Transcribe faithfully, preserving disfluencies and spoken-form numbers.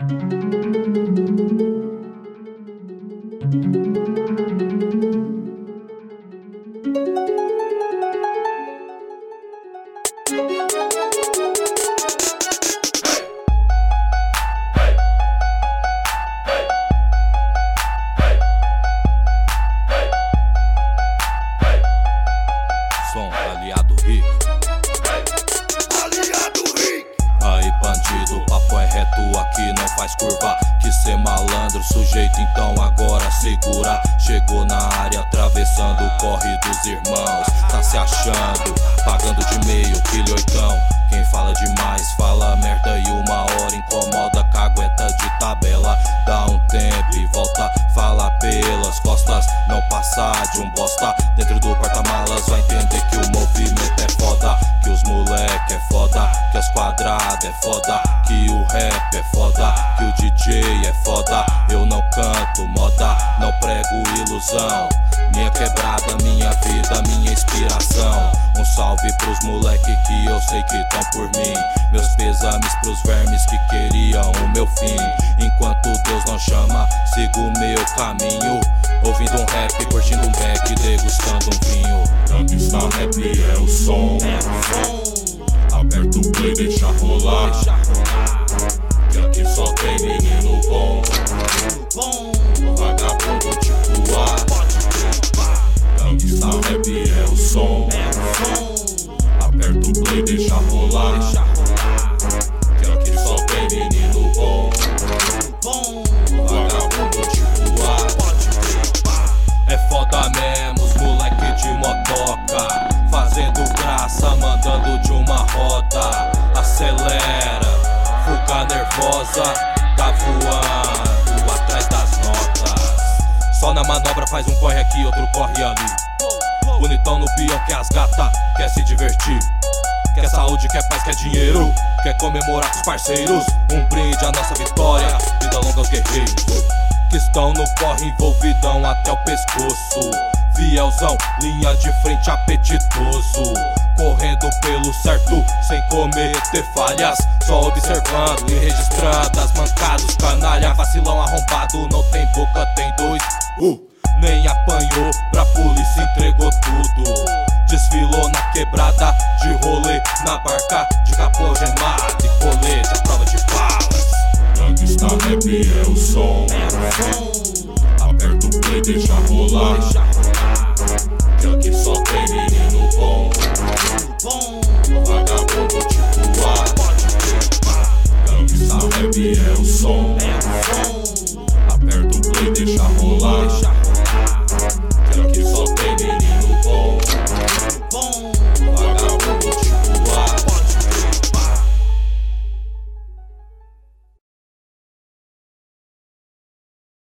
Som aliado Rick. Aliado Rick. Aí bandido, o papo é reto, aqui não faz curva. Que cê malandro, sujeito, então agora segura. Chegou na área, atravessando o corre dos irmãos. Tá se achando, pagando de meio, quilho oitão. Quem fala demais, fala merda e uma hora incomoda, cagueta de tabela. Dá um tempo e volta, fala pelas costas. Não passar de um bosta, dentro do porta-malas vai entender que o movimento é foda. Que os moleque é foda, que as quadradas é foda. Que o rap é foda, que o D J é foda. Eu não canto moda, não prego ilusão. Minha quebrada, minha vida, minha inspiração. Um salve pros moleque que eu sei que tão por mim. Meus pesames pros vermes que queriam o meu fim. Enquanto Deus não chama, sigo o meu caminho. Ouvindo um rap, curtindo um beck, degustando um vinho. Gangsta rap é o som. Aperta o play, deixa rolar. Que aqui só tem menino bom. Vagabundo tipo A. Gangsta rap é o som. Aperta o play, deixa rolar. Que aqui só tem menino bom. Vagabundo tipo A. É foda mesmo, os moleque de motoca, fazendo graça, mandando de uma roda. Acelera, fuga nervosa, tá voando atrás das notas. Só na manobra faz um corre aqui, outro corre ali. Bonitão no peão que as gata, quer se divertir. Quer saúde, quer paz, quer dinheiro. Quer comemorar com os parceiros. Um brinde à nossa vitória, vida longa aos guerreiros que estão no corre envolvidão até o pescoço. Fielzão, linha de frente apetitoso. Correndo pelo certo, sem cometer falhas. Só observando e registrando as mancadas, canalha. Vacilão arrombado, não tem boca, tem dois. Uh, nem apanhou pra polícia, entregou tudo. Desfilou na quebrada, de rolê na barca, de capô gemado e colete à prova de balas. Gangsta rap é o som. Aperta o play, deixa rolar. Que aqui só tem menino bom. Vagabundo tipo A. Gangsta rap é o som. Aperta o play, deixa rolar.